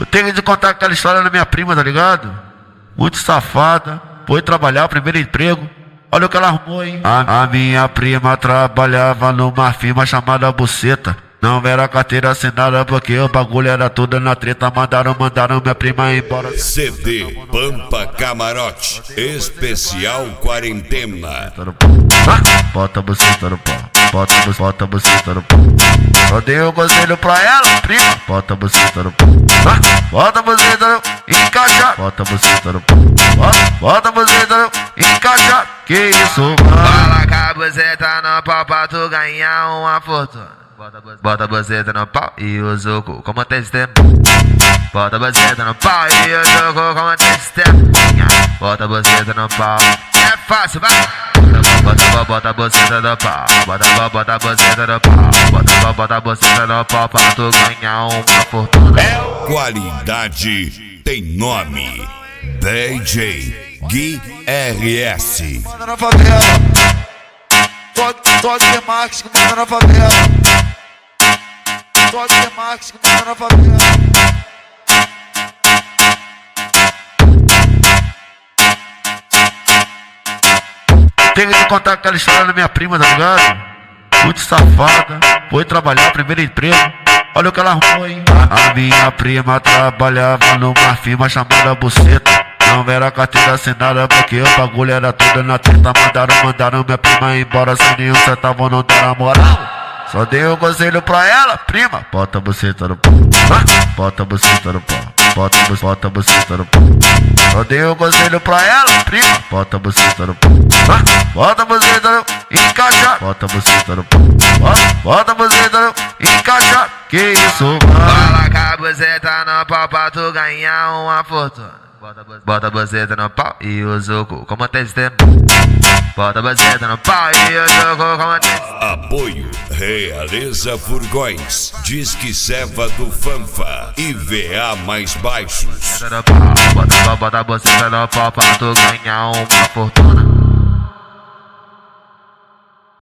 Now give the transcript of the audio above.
Eu tenho de contar aquela história da minha prima, tá ligado? Muito safada, foi trabalhar, primeiro emprego. Olha o que ela arrumou, hein? A minha prima trabalhava numa firma chamada Buceta. Não era carteira assinada porque o bagulho era tudo na treta. Mandaram minha prima embora. CD Pampa Camarote Especial Quarentena. Bota a buceta no pau. Bota a buceta no pau. Só dei um conselho pra ela, prima. Bota a buceta no pau. Bota a buceta no encaixa. Bota a buceta no pau. Bota a buceta no encaixa. Que isso, mano? Fala com a buceta no pau pra tu ganhar uma fortuna. Bota a buceta no pau e usa o cu como testemunha. Bota a buceta no pau e usa o cu como testemunha. Bota a buceta no pau, é fácil, vai! Bota a buceta no pau, bota a buceta no pau, bota a buceta no pau pra tu ganhar uma fortuna. Qualidade tem nome. DJ Gui RS. Manda na favela. Toque de Marques que manda na favela. Toque de Marques que manda na favela. Tenho de contar aquela história da minha prima, tá ligado? Muito safada, foi trabalhar, primeiro emprego. Olha o que ela arrumou, hein? A minha prima trabalhava numa firma chamada Buceta. Não era carteira assinada porque o bagulho era tudo na treta. Mandaram minha prima embora sem nenhum centavo, não deram moral. Só dei um conselho pra ela, prima. Bota a buceta no pau. Bota a buceta no pau. Bota a buceta no pau. Só dei um conselho pra ela, prima. Bota a buceta no pau. Bota a buceta no encaixa. Bota a buceta no pau. Bota a buceta no encaixa. Que isso, mano? Fala com a buceta no pau pra tu ganhar uma fortuna. Bota a buceta no pau e usa o cu como testemunha. Bota a buceta no pau e usa o cu como testemunha. Apoio Realeza Furgões, Disque Serva do Fanfa e VA mais baixos. Bota a buceta no pau pra tu ganhar uma fortuna.